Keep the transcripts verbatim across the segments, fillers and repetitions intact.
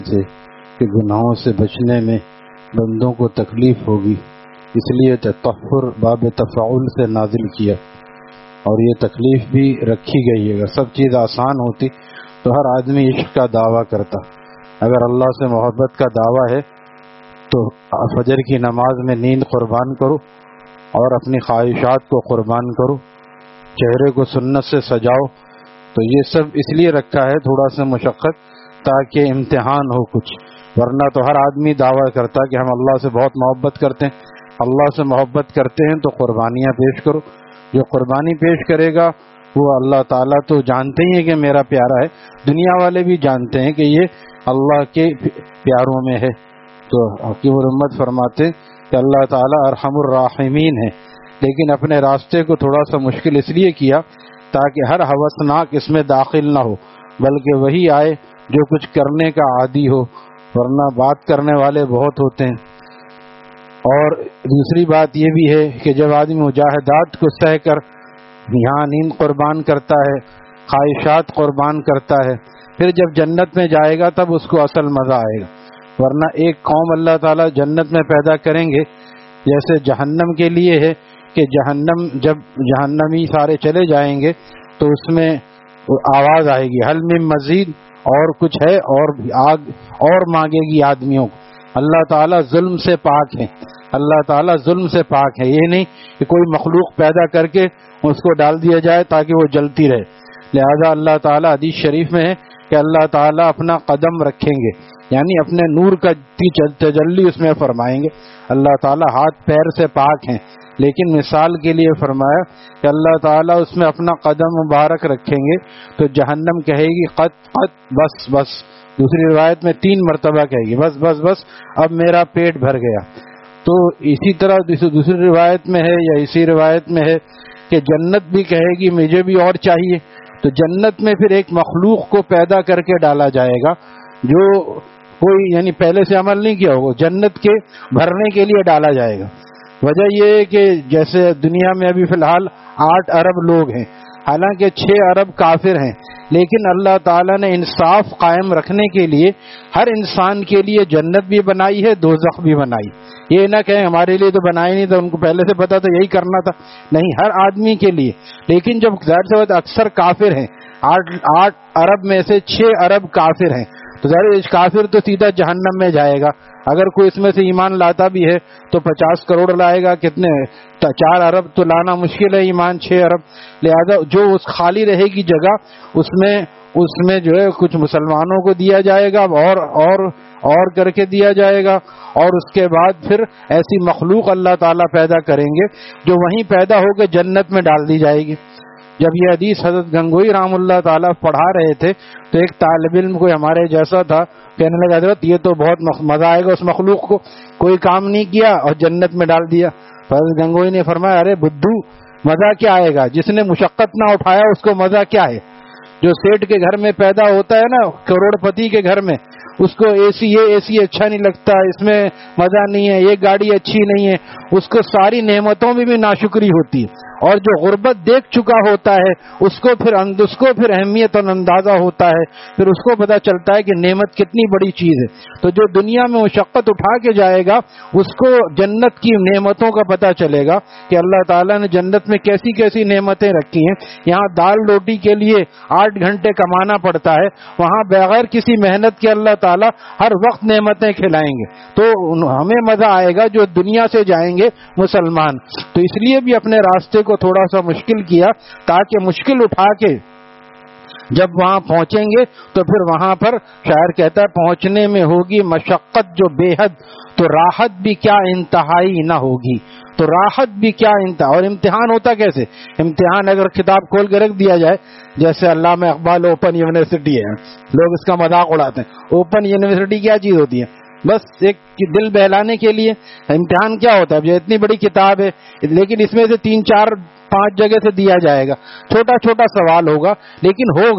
سے کہ گناہوں سے بچنے میں بندوں کو تکلیف ہوگی، اس لیے تطہر باب تفاعل سے نازل کیا، اور یہ تکلیف بھی رکھی گئی ہے۔ اگر سب چیز آسان ہوتی تو ہر آدمی عشق کا دعویٰ کرتا۔ اگر اللہ سے محبت کا دعویٰ ہے تو فجر کی نماز میں نیند قربان کرو اور اپنی خواہشات کو قربان کرو، چہرے کو سنت سے سجاؤ۔ تو یہ سب اس لیے رکھا ہے تھوڑا سا مشقت، تاکہ امتحان ہو کچھ، ورنہ تو ہر آدمی دعویٰ کرتا کہ ہم اللہ سے بہت محبت کرتے ہیں۔ اللہ سے محبت کرتے ہیں تو قربانیاں پیش کرو۔ جو قربانی پیش کرے گا وہ اللہ تعالیٰ تو جانتے ہی ہیں کہ میرا پیارا ہے، دنیا والے بھی جانتے ہیں کہ یہ اللہ کے پیاروں میں ہے۔ تو حکیم الامت فرماتے کہ اللہ تعالیٰ ارحم الراحمین ہے، لیکن اپنے راستے کو تھوڑا سا مشکل اس لیے کیا تاکہ ہر ہوسناک اس میں داخل نہ ہو، بلکہ وہی آئے جو کچھ کرنے کا عادی ہو، ورنہ بات کرنے والے بہت ہوتے ہیں۔ اور دوسری بات یہ بھی ہے کہ جب آدمی مجاہدات کو سہ کر یہاں نیند قربان کرتا ہے، خواہشات قربان کرتا ہے، پھر جب جنت میں جائے گا تب اس کو اصل مزہ آئے گا۔ ورنہ ایک قوم اللہ تعالیٰ جنت میں پیدا کریں گے، جیسے جہنم کے لیے ہے کہ جہنم جب جہنمی سارے چلے جائیں گے تو اس میں آواز آئے گی حل من مزید، اور کچھ ہے، اور آگ اور مانگے گی آدمیوں کو۔ اللہ تعالیٰ ظلم سے پاک ہے، اللہ تعالیٰ ظلم سے پاک ہے۔ یہ نہیں کہ کوئی مخلوق پیدا کر کے اس کو ڈال دیا جائے تاکہ وہ جلتی رہے، لہذا اللہ تعالیٰ حدیث شریف میں ہے کہ اللہ تعالیٰ اپنا قدم رکھیں گے، یعنی اپنے نور کا تجلی اس میں فرمائیں گے۔ اللہ تعالیٰ ہاتھ پیر سے پاک ہیں، لیکن مثال کے لیے فرمایا کہ اللہ تعالیٰ اس میں اپنا قدم مبارک رکھیں گے تو جہنم کہے گی قط قط، بس بس۔ دوسری روایت میں تین مرتبہ کہے گی بس بس بس، اب میرا پیٹ بھر گیا۔ تو اسی طرح دوسری روایت میں ہے یا اسی روایت میں ہے کہ جنت بھی کہے گی مجھے بھی اور چاہیے۔ تو جنت میں پھر ایک مخلوق کو پیدا کر کے ڈالا جائے گا جو کوئی یعنی پہلے سے عمل نہیں کیا ہوگا، جنت کے بھرنے کے لیے ڈالا جائے گا۔ وجہ یہ ہے کہ جیسے دنیا میں ابھی فی الحال آٹھ ارب لوگ ہیں، حالانکہ چھ ارب کافر ہیں، لیکن اللہ تعالیٰ نے انصاف قائم رکھنے کے لیے ہر انسان کے لیے جنت بھی بنائی ہے، دوزخ بھی بنائی۔ یہ نہ کہیں ہمارے لیے تو بنائی نہیں تھا، ان کو پہلے سے پتا تھا یہی کرنا تھا، نہیں، ہر آدمی کے لیے۔ لیکن جب ظاہر سی بات اکثر کافر ہیں، آٹھ آٹھ ارب میں سے چھ ارب کافر ہیں، تو ظاہر کافر تو سیدھا جہنم میں جائے گا۔ اگر کوئی اس میں سے ایمان لاتا بھی ہے تو پچاس کروڑ لائے گا، کتنے چار ارب تو لانا مشکل ہے ایمان، چھ ارب، لہذا جو اس خالی رہے گی جگہ اس میں اس میں جو ہے کچھ مسلمانوں کو دیا جائے گا، اور اور اور کر کے دیا جائے گا، اور اس کے بعد پھر ایسی مخلوق اللہ تعالیٰ پیدا کریں گے جو وہیں پیدا ہو کے جنت میں ڈال دی جائے گی۔ جب یہ حدیث حضرت گنگوئی رحم اللہ تعالیٰ پڑھا رہے تھے تو ایک طالب علم کوئی ہمارے جیسا تھا، کہنے لگا حضرت یہ تو بہت مزہ آئے گا، اس مخلوق کو کوئی کام نہیں کیا اور جنت میں ڈال دیا۔ حضرت گنگوئی نے فرمایا ارے بدھو، مزہ کیا آئے گا، جس نے مشقت نہ اٹھایا اس کو مزہ کیا ہے۔ جو سیٹ کے گھر میں پیدا ہوتا ہے نا، کروڑ پتی کے گھر میں، اس کو اے سی یہ اے سی اچھا نہیں لگتا، اس میں مزہ نہیں ہے، یہ گاڑی اچھی نہیں ہے، اس کو ساری نعمتوں میں بھی ناشکری ہوتی ہے۔ اور جو غربت دیکھ چکا ہوتا ہے اس کو پھر اس کو پھر اہمیت اور اندازہ ہوتا ہے، پھر اس کو پتہ چلتا ہے کہ نعمت کتنی بڑی چیز ہے۔ تو جو دنیا میں مشقت اٹھا کے جائے گا اس کو جنت کی نعمتوں کا پتہ چلے گا کہ اللہ تعالیٰ نے جنت میں کیسی کیسی نعمتیں رکھی ہیں۔ یہاں دال روٹی کے لیے آٹھ گھنٹے کمانا پڑتا ہے، وہاں بغیر کسی محنت کے اللہ تعالیٰ ہر وقت نعمتیں کھلائیں گے۔ تو ہمیں مزہ آئے گا جو دنیا سے جائیں گے مسلمان۔ تو اس لیے بھی اپنے راستے کو تھوڑا سا مشکل کیا تاکہ مشکل اٹھا کے جب وہاں پہنچیں گے تو پھر وہاں پر شاعر کہتا ہے پہنچنے میں ہوگی مشقت جو بے حد، تو راحت بھی کیا انتہائی نہ ہوگی۔ تو راحت بھی کیا انتہا، اور امتحان ہوتا کیسے؟ امتحان اگر کتاب کھول کے رکھ دیا جائے، جیسے علامہ اقبال اوپن یونیورسٹی ہے، لوگ اس کا مذاق اڑاتے ہیں، اوپن یونیورسٹی کیا چیز ہوتی ہے؟ بس ایک دل بہلانے کے لیے۔ امتحان کیا ہوتا ہے؟ اتنی بڑی کتاب ہے لیکن اس میں سے تین چار پانچ جگہ سے دیا جائے گا، چھوٹا چھوٹا سوال ہوگا لیکن ہوگا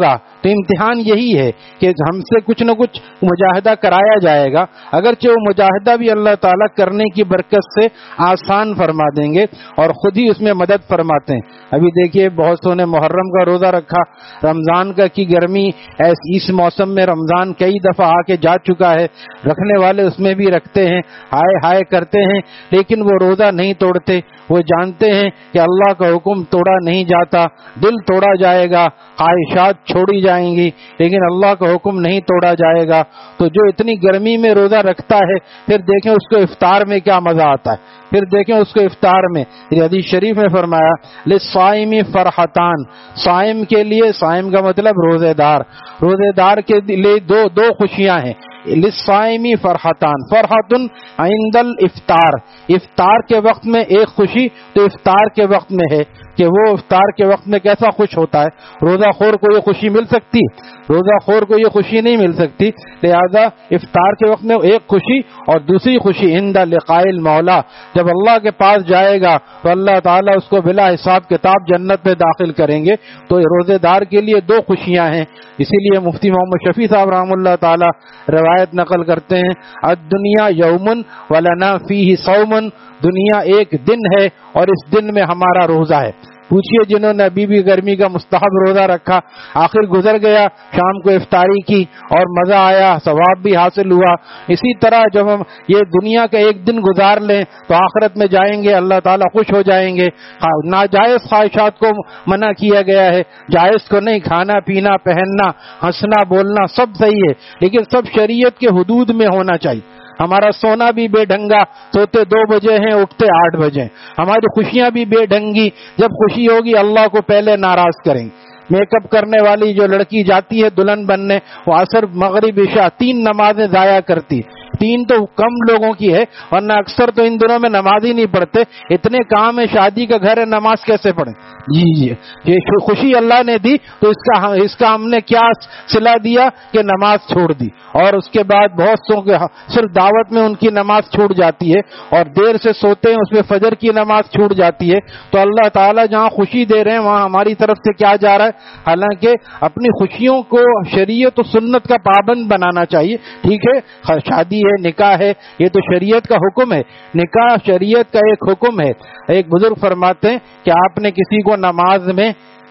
تو امتحان یہی ہے کہ ہم سے کچھ نہ کچھ مجاہدہ کرایا جائے گا، اگرچہ وہ مجاہدہ بھی اللہ تعالیٰ کرنے کی برکت سے آسان فرما دیں گے اور خود ہی اس میں مدد فرماتے ہیں۔ ابھی دیکھیے بہت سو نے محرم کا روزہ رکھا، رمضان کا کی گرمی اس موسم میں رمضان کئی دفعہ آ کے جا چکا ہے، رکھنے والے اس میں بھی رکھتے ہیں، ہائے ہائے کرتے ہیں، لیکن وہ روزہ نہیں توڑتے۔ وہ جانتے ہیں کہ اللہ کا حکم توڑا نہیں جاتا، دل توڑا جائے گا، خواہشات چھوڑی جائیں گی، لیکن اللہ کا حکم نہیں توڑا جائے گا۔ تو جو اتنی گرمی میں روزہ رکھتا ہے، پھر دیکھیں اس کو افطار میں کیا مزہ آتا ہے، پھر دیکھیں اس کو افطار میں حدیث شریف میں فرمایا للصائم فرحتان، صائم کے لیے، صائم کا مطلب روزے دار، روزے دار کے لیے دو دو خوشیاں ہیں۔ للصائم فرحتان، فرحت عند الافطار، افطار کے وقت میں ایک خوشی تو افطار کے وقت میں ہے کہ وہ افطار کے وقت میں کیسا خوش ہوتا ہے۔ روزہ خور کو یہ خوشی مل سکتی، روزہ خور کو یہ خوشی نہیں مل سکتی، لہذا افطار کے وقت میں ایک خوشی اور دوسری خوشی عند لقاء المولا، جب اللہ کے پاس جائے گا تو اللہ تعالیٰ اس کو بلا حساب کتاب جنت میں داخل کریں گے۔ تو روزے دار کے لیے دو خوشیاں ہیں، اسی لیے مفتی محمد شفیع صاحب رحم اللہ تعالیٰ روایت نقل کرتے ہیں الدنیا یومن ولنا فیہ صومن، دنیا ایک دن ہے اور اس دن میں ہمارا روزہ ہے۔ پوچھئے جنہوں نے ابھی بھی گرمی کا مستحب روزہ رکھا، آخر گزر گیا، شام کو افطاری کی اور مزہ آیا، ثواب بھی حاصل ہوا۔ اسی طرح جب ہم یہ دنیا کا ایک دن گزار لیں تو آخرت میں جائیں گے اللہ تعالیٰ خوش ہو جائیں گے۔ ناجائز خواہشات کو منع کیا گیا ہے، جائز کو نہیں، کھانا پینا پہننا ہنسنا بولنا سب صحیح ہے، لیکن سب شریعت کے حدود میں ہونا چاہیے۔ ہمارا سونا بھی بے ڈھنگا، سوتے دو بجے ہیں اٹھتے آٹھ بجے، ہماری خوشیاں بھی بے ڈھنگی، جب خوشی ہوگی اللہ کو پہلے ناراض کریں گے۔ میک اپ کرنے والی جو لڑکی جاتی ہے دلہن بننے، وہ عصر مغرب عشاء تین نمازیں ضائع کرتی، تین تو کم لوگوں کی ہے، ورنہ اکثر تو ان دنوں میں نماز ہی نہیں پڑھتے، اتنے کام ہے، شادی کا گھر ہے، نماز کیسے پڑھیں؟ جی جی یہ خوشی اللہ نے دی تو اس کا اس کا ہم نے کیا صلہ دیا کہ نماز چھوڑ دی، اور اس کے بعد بہت سو کے صرف دعوت میں ان کی نماز چھوٹ جاتی ہے اور دیر سے سوتے ہیں، اس میں فجر کی نماز چھوٹ جاتی ہے۔ تو اللہ تعالیٰ جہاں خوشی دے رہے ہیں وہاں ہماری طرف سے کیا جا رہا ہے؟ حالانکہ اپنی خوشیوں کو شریعت و سنت کا پابند بنانا چاہیے۔ ٹھیک ہے شادی ہے، نکاح ہے، یہ تو شریعت کا حکم ہے، نکاح شریعت کا ایک حکم ہے۔ ایک بزرگ فرماتے ہیں کہ آپ نے کسی کو نماز میں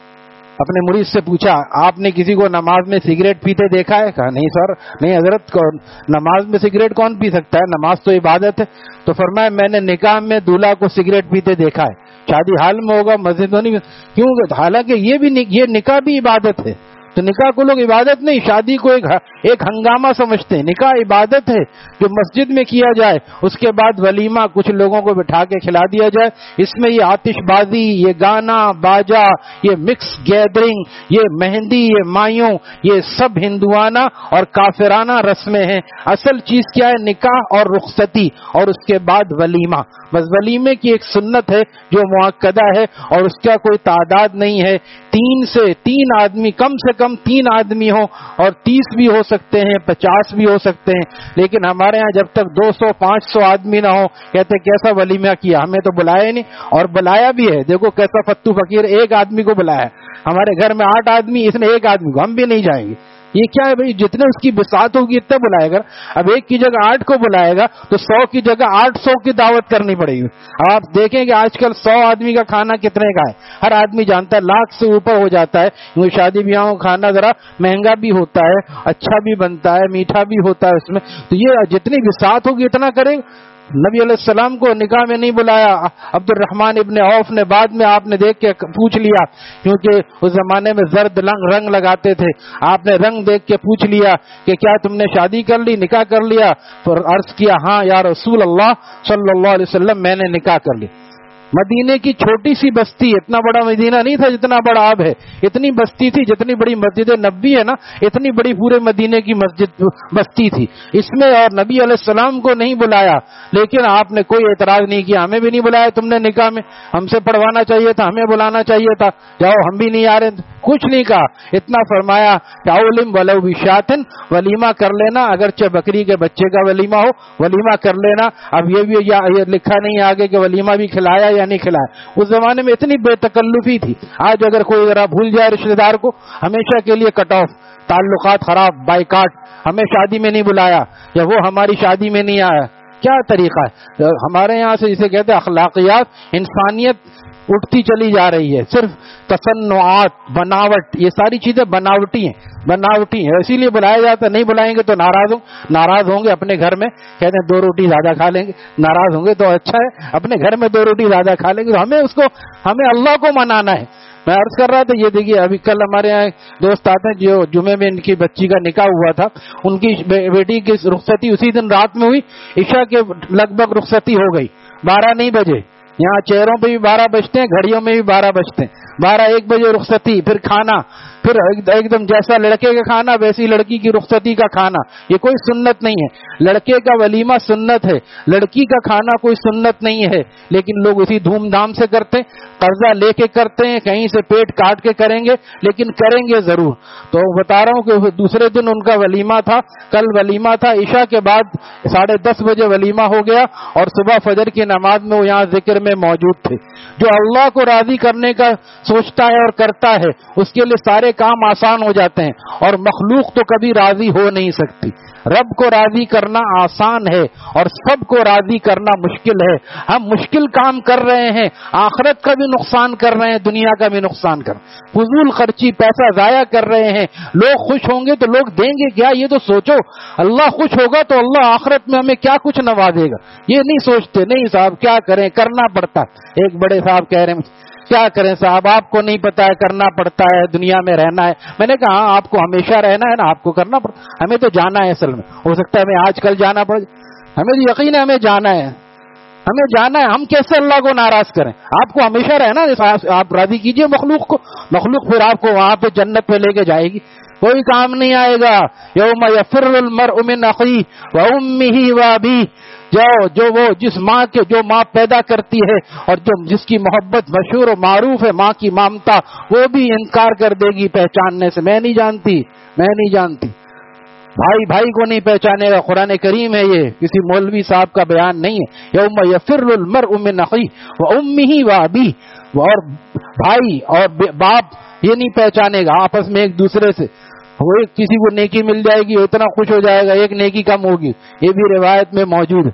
اپنے مرید سے پوچھا آپ نے کسی کو نماز میں سگریٹ پیتے دیکھا ہے؟ کہا نہیں سر، نہیں حضرت، نماز میں سگریٹ کون پی سکتا ہے، نماز تو عبادت ہے۔ تو فرمایا میں نے نکاح میں دولہا کو سگریٹ پیتے دیکھا ہے، شادی حال میں ہوگا، مسجد میں نہیں، کیوں؟ حالانکہ یہ بھی یہ نکاح بھی عبادت ہے۔ تو نکاح کو لوگ عبادت نہیں، شادی کو ایک ایک ہنگامہ سمجھتے ہیں۔ نکاح عبادت ہے جو مسجد میں کیا جائے، اس کے بعد ولیمہ کچھ لوگوں کو بٹھا کے کھلا دیا جائے، اس میں یہ آتش بازی، یہ گانا باجا، یہ مکس گیدرنگ، یہ مہندی، یہ مایوں، یہ سب ہندوانہ اور کافرانہ رسمیں ہیں۔ اصل چیز کیا ہے؟ نکاح اور رخصتی اور اس کے بعد ولیمہ۔ بس ولیمے کی ایک سنت ہے جو مؤکدہ ہے اور اس کا کوئی تعداد نہیں ہے، تین سے تین آدمی، کم سے کم تین آدمی ہوں، اور تیس بھی ہو سکتے ہیں، پچاس بھی ہو سکتے ہیں، لیکن ہمارے ہاں جب تک دو سو پانچ سو آدمی نہ ہو کہتے کیسا ولیمہ کیا، ہمیں تو بلایا ہی نہیں، اور بلایا بھی ہے، دیکھو کیسا فتو فقیر ایک آدمی کو بلایا، ہمارے گھر میں آٹھ آدمی، اس نے ایک آدمی کو، ہم بھی نہیں جائیں گے۔ یہ کیا ہے بھائی؟ جتنے اس کی بساط ہوگی اتنے بلائے گا، اب ایک کی جگہ آٹھ کو بلائے گا تو سو کی جگہ آٹھ سو کی دعوت کرنی پڑے گی۔ اب آپ دیکھیں کہ آج کل سو آدمی کا کھانا کتنے کا ہے، ہر آدمی جانتا ہے لاکھ سے اوپر ہو جاتا ہے، کیونکہ شادی بیاہوں کا کھانا ذرا مہنگا بھی ہوتا ہے، اچھا بھی بنتا ہے، میٹھا بھی ہوتا ہے اس میں، تو یہ جتنی بساط ہوگی اتنا کریں۔ نبی علیہ السلام کو نکاح میں نہیں بلایا، عبد الرحمن ابن عوف نے بعد میں آپ نے دیکھ کے پوچھ لیا، کیونکہ اس زمانے میں زرد رنگ لگاتے تھے، آپ نے رنگ دیکھ کے پوچھ لیا کہ کیا تم نے شادی کر لی، نکاح کر لیا؟ تو عرض کیا ہاں یا رسول اللہ صلی اللہ علیہ وسلم میں نے نکاح کر لی۔ مدینے کی چھوٹی سی بستی، اتنا بڑا مدینہ نہیں تھا جتنا بڑا اب ہے، اتنی بستی تھی جتنی بڑی مسجد نبی ہے نا، اتنی بڑی پورے مدینے کی مسجد بستی تھی، اس میں اور نبی علیہ السلام کو نہیں بلایا، لیکن آپ نے کوئی اعتراض نہیں کیا، ہمیں بھی نہیں بلایا تم نے نکاح میں، ہم سے پڑھوانا چاہیے تھا، ہمیں بلانا چاہیے تھا، جاؤ ہم بھی نہیں آ رہے، کچھ نہیں کہا، اتنا فرمایا کہ اولم ولو بشاتن، ولیمہ کر لینا، اگرچہ بکری کے بچے کا ولیمہ ہو، ولیمہ کر لینا۔ اب یہ بھی یہ لکھا نہیں آگے کہ ولیمہ بھی کھلایا یا یا نہیں کھلایا. اس زمانے میں اتنی بے تکلفی تھی. آج اگر کوئی ذرا بھول جائے رشتے دار کو, ہمیشہ کے لیے کٹ آف, تعلقات خراب, بائیکاٹ, ہمیں شادی میں نہیں بلایا یا وہ ہماری شادی میں نہیں آیا. کیا طریقہ ہے ہمارے یہاں سے جسے کہتے ہیں اخلاقیات, انسانیت اٹھتی چلی جا رہی ہے. صرف تصنعات, بناوٹ, یہ ساری چیزیں بناوٹی ہیں, بناوٹی ہیں. اسی لیے بلایا جاتا ہے. نہیں بلائیں گے تو ناراض ہوں ناراض ہوں گے اپنے گھر میں, کہتے ہیں دو روٹی زیادہ کھا لیں گے. ناراض ہوں گے تو اچھا ہے, اپنے گھر میں دو روٹی زیادہ کھا لیں گے. تو ہمیں اس کو ہمیں اللہ کو منانا ہے. میں عرض کر رہا تھا, یہ دیکھیے ابھی کل ہمارے یہاں دوست آتے ہیں جو جمعے میں ان کی بچی کا نکاح ہوا تھا, ان کی بیٹی کی رخصتی اسی دن رات میں ہوئی. عشاء کے لگ بھگ رخصتی ہو گئی, بارہ نہیں بجے. یہاں چہروں پہ بھی بارہ بجتے ہیں, گھڑیوں میں بھی بارہ بجتے ہیں. بارہ ایک بجے رخصتی, پھر کھانا, پھر ایک دم جیسا لڑکے کا کھانا ویسی لڑکی کی رخصتی کا کھانا. یہ کوئی سنت نہیں ہے. لڑکے کا ولیمہ سنت ہے, لڑکی کا کھانا کوئی سنت نہیں ہے. لیکن لوگ اسی دھوم دھام سے کرتے ہیں, قرضہ لے کے کرتے ہیں, کہیں سے پیٹ کاٹ کے کریں گے, لیکن کریں گے ضرور. تو بتا رہا ہوں کہ دوسرے دن ان کا ولیمہ تھا, کل ولیمہ تھا, عشاء کے بعد ساڑھے دس بجے ولیمہ ہو گیا اور صبح فجر کی نماز میں وہ یہاں ذکر میں موجود تھے. جو اللہ کو راضی کرنے کا سوچتا ہے اور کرتا ہے اس کے لیے سارے کام آسان ہو جاتے ہیں, اور مخلوق تو کبھی راضی ہو نہیں سکتی. رب کو راضی کرنا آسان ہے اور سب کو راضی کرنا مشکل ہے. ہم مشکل کام کر رہے ہیں, آخرت کا بھی نقصان کر رہے ہیں, دنیا کا بھی نقصان کر رہے ہیں, فضول خرچی, پیسہ ضائع کر رہے ہیں. لوگ خوش ہوں گے تو لوگ دیں گے کیا, یہ تو سوچو. اللہ خوش ہوگا تو اللہ آخرت میں ہمیں کیا کچھ نوازے گا, یہ نہیں سوچتے. نہیں صاحب کیا کریں, کرنا پڑتا. ایک بڑے صاحب کہہ رہے ہیں کیا کریں صاحب, آپ کو نہیں پتا ہے, کرنا پڑتا ہے, دنیا میں رہنا ہے. میں نے کہا ہاں آپ کو ہمیشہ رہنا ہے نا, آپ کو کرنا پڑتا. ہمیں تو جانا ہے, اصل میں ہو سکتا ہے ہمیں آج کل جانا پڑے, ہمیں تو یقین ہے ہمیں جانا ہے, ہمیں جانا ہے. ہم کیسے اللہ کو ناراض کریں, آپ کو ہمیشہ رہنا ہے, آپ راضی کیجئے مخلوق کو, مخلوق پھر آپ کو وہاں پہ جنت پہ لے کے جائے گی. کوئی کام نہیں آئے گا. یوم یفر المرء من اخیہ وامہ وابیہ, جو جو وہ جس ماں کے جو ماں پیدا کرتی ہے اور جو جس کی محبت مشہور و معروف ہے, ماں کی ممتا, وہ بھی انکار کر دے گی پہچاننے سے. میں نہیں جانتی, میں نہیں جانتی. بھائی بھائی کو نہیں پہچانے گا. قرآن کریم ہے, یہ کسی مولوی صاحب کا بیان نہیں ہے. یوم یفر المرء من اخیہ وامہ وابیہ, اور بھائی اور باپ یہ نہیں پہچانے گا آپس میں ایک دوسرے سے. وہ کسی کو نیکی مل جائے گی, اتنا خوش ہو جائے گا, ایک نیکی کم ہوگی. یہ بھی روایت میں موجود ہے,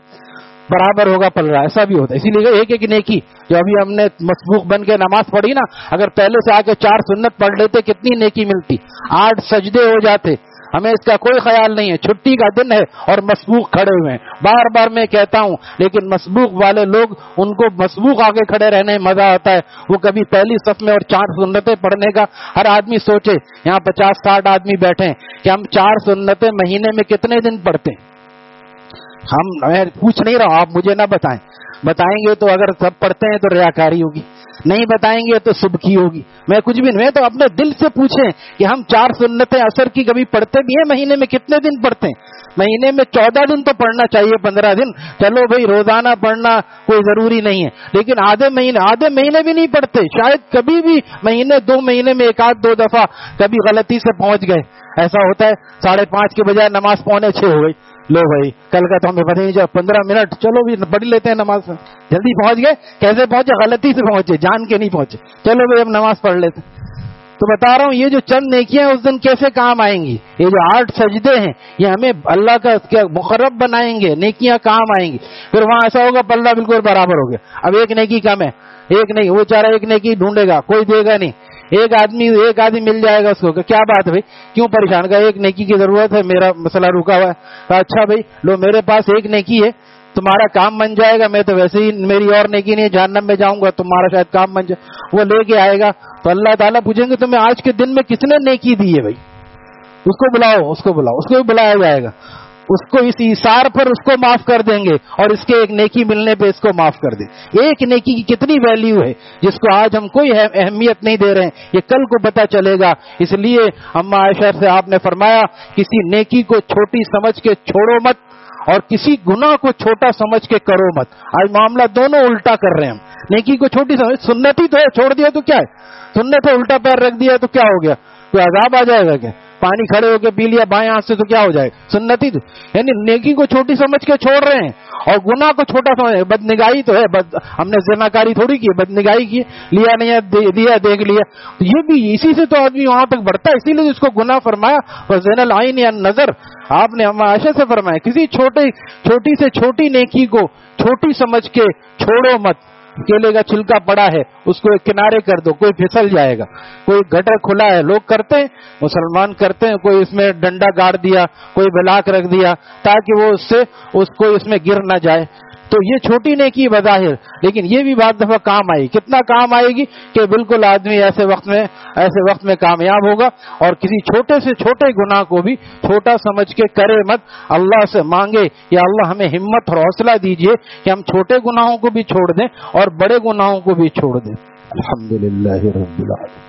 برابر ہوگا پلڑا, ایسا بھی ہوتا ہے. اسی لیے ایک ایک نیکی جو ابھی ہم نے مسبوق بن کے نماز پڑھی نا, اگر پہلے سے آ کے چار سنت پڑھ لیتے کتنی نیکی ملتی, آٹھ سجدے ہو جاتے. ہمیں اس کا کوئی خیال نہیں ہے. چھٹی کا دن ہے اور مسبوق کھڑے ہوئے ہیں, بار بار میں کہتا ہوں, لیکن مسبوق والے لوگ, ان کو مسبوق آگے کھڑے رہنے میں مزہ آتا ہے. وہ کبھی پہلی صف میں اور چار سنتیں پڑھنے کا, ہر آدمی سوچے, یہاں پچاس ساٹھ آدمی بیٹھے ہیں, کہ ہم چار سنتیں مہینے میں کتنے دن پڑھتے ہیں. ہم میں پوچھ نہیں رہا, آپ مجھے نہ بتائیں. بتائیں گے تو اگر سب پڑھتے ہیں تو ریاکاری ہوگی, نہیں بتائیں گے تو سبکی ہوگی. میں کچھ بھی نہیں, تو اپنے دل سے پوچھیں کہ ہم چار سنتیں عصر کی کبھی پڑھتے بھی ہیں, مہینے میں کتنے دن پڑھتے ہیں. مہینے میں چودہ دن تو پڑھنا چاہیے, پندرہ دن چلو بھائی, روزانہ پڑھنا کوئی ضروری نہیں ہے, لیکن آدھے مہینے آدھے مہینے بھی نہیں پڑھتے. شاید کبھی بھی مہینے دو مہینے میں ایک آدھ دو دفعہ کبھی غلطی سے پہنچ گئے. ایسا ہوتا ہے, ساڑھے پانچ کے بجائے نماز پونے چھ ہو گئی. لو بھائی کل کا تو ہمیں پتہ نہیں, جب پندرہ منٹ چلو بھی پڑھ لیتے ہیں نماز, جلدی پہنچ گئے. کیسے پہنچے, غلطی سے پہنچے, جان کے نہیں پہنچے. چلو بھائی اب نماز پڑھ لیتے. تو بتا رہا ہوں یہ جو چند نیکیاں اس دن کیسے کام آئیں گی. یہ جو آٹھ سجدے ہیں یہ ہمیں اللہ کا کیا مقرب بنائیں گے, نیکیاں کام آئیں گی. پھر وہاں ایسا ہوگا پلڑا بالکل برابر ہو گیا, اب ایک نیکی کم ہے, ایک نہیں, وہ چارہ ایک نیکی ڈھونڈے گا, کوئی دے گا نہیں. ایک آدمی ایک آدمی مل جائے گا اس کو, کیا بات ہے بھائی, کیوں پریشان, کا ایک نیکی کی ضرورت ہے, میرا مسئلہ رکا ہوا ہے. اچھا بھائی لو, میرے پاس ایک نیکی ہے, تمہارا کام بن جائے گا. میں تو ویسے ہی میری اور نیکی نہیں, جہنم میں جاؤں گا, تمہارا شاید کام بن جائے. وہ لے کے آئے گا تو اللہ تعالیٰ پوچھیں گے تمہیں آج کے دن میں کس نے نیکی دی ہے. بھائی اس کو بلاؤ, اس کو بلاؤ, اس کو بھی بلایا جائے گا. اس کو اس ایثار پر اس کو معاف کر دیں گے, اور اس کے ایک نیکی ملنے پہ اس کو معاف کر دیں. ایک نیکی کی کتنی ویلیو ہے جس کو آج ہم کوئی اہمیت نہیں دے رہے ہیں, یہ کل کو پتہ چلے گا. اس لیے اما عائشہ سے آپ نے فرمایا, کسی نیکی کو چھوٹی سمجھ کے چھوڑو مت, اور کسی گناہ کو چھوٹا سمجھ کے کرو مت. آج معاملہ دونوں الٹا کر رہے ہیں ہم. نیکی کو چھوٹی سمجھ, سنت ہی تو ہے, چھوڑ دیا تو کیا ہے, سنت ہے, الٹا پیر رکھ دیا تو کیا ہو گیا, کوئی عذاب آ جائے گا کیا. پانی کھڑے ہو کے پی لیا بائیں ہاتھ سے تو کیا ہو جائے؟ سنتی. یعنی نیکی کو چھوٹی سمجھ کے چھوڑ رہے ہیں اور گناہ کو چھوٹا سمجھ. بدنگاہی تو ہے, بد ہم نے زناکاری تھوڑی کی, بدنگاہی کی, لیا نہیں دیا دیکھ لیا. یہ بھی اسی سے تو آدمی وہاں تک بڑھتا ہے, اسی لیے اس کو گناہ فرمایا. وزین العین یا نظر, آپ نے ہم عائشہ سے فرمایا کسی چھوٹے چھوٹی سے چھوٹی نیکی کو چھوٹی سمجھ کے چھوڑو مت. کیلے کا چھلکا پڑا ہے اس کو ایک کنارے کر دو, کوئی پھسل جائے گا. کوئی گٹر کھلا ہے, لوگ کرتے ہیں, مسلمان کرتے ہیں, کوئی اس میں ڈنڈا گاڑ دیا, کوئی بلاک رکھ دیا تاکہ وہ اس سے اس کو اس میں گر نہ جائے. تو یہ چھوٹی نیکی بظاہر, لیکن یہ بھی بعض دفعہ کام آئی. کتنا کام آئے گی کہ بالکل آدمی ایسے وقت میں ایسے وقت میں کامیاب ہوگا. اور کسی چھوٹے سے چھوٹے گناہ کو بھی چھوٹا سمجھ کے کرے مت, اللہ سے مانگے یا اللہ ہمیں ہمت اور حوصلہ دیجئے کہ ہم چھوٹے گناہوں کو بھی چھوڑ دیں اور بڑے گناہوں کو بھی چھوڑ دیں. الحمدللہ رب العالمین.